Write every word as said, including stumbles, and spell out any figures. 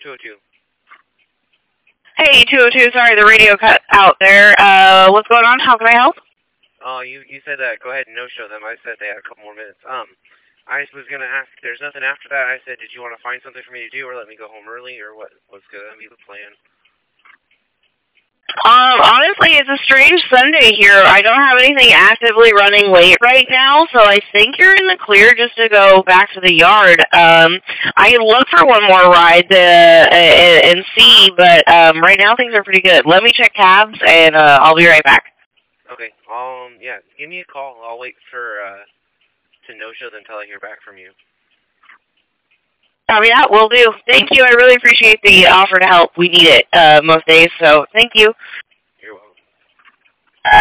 two oh two. Hey, two oh two, sorry, the radio cut out there. Uh, what's going on? How can I help? Oh, you you said that. Go ahead and no-show them. I said they had a couple more minutes. Um, I was going to ask, there's nothing after that. I said, did you want to find something for me to do or let me go home early, or what? What's going to be the plan? Um, honestly, it's a strange Sunday here. I don't have anything actively running late right now, so I think you're in the clear just to go back to the yard. Um, I can look for one more ride to, uh, and see, but um, right now things are pretty good. Let me check tabs, and uh, I'll be right back. Okay. Um. Yeah. Give me a call. I'll wait for uh to no-show them until I hear back from you. Oh, yeah, will do. Thank you. I really appreciate the offer to help. We need it uh, most days, so thank you.